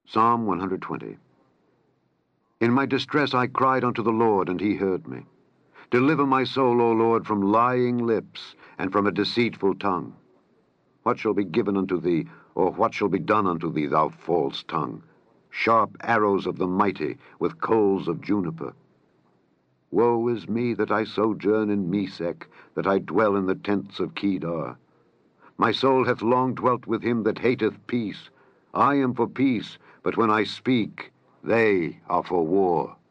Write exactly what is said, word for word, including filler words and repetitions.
Psalm one hundred twenty. In my distress I cried unto the Lord, and he heard me. Deliver my soul, O Lord, from lying lips, and from a deceitful tongue. What shall be given unto thee, or what shall be done unto thee, thou false tongue? Sharp arrows of the mighty, with coals of juniper. Woe is me that I sojourn in Mesech, that I dwell in the tents of Kedar. My soul hath long dwelt with him that hateth peace. I am for peace, but when I speak, they are for war.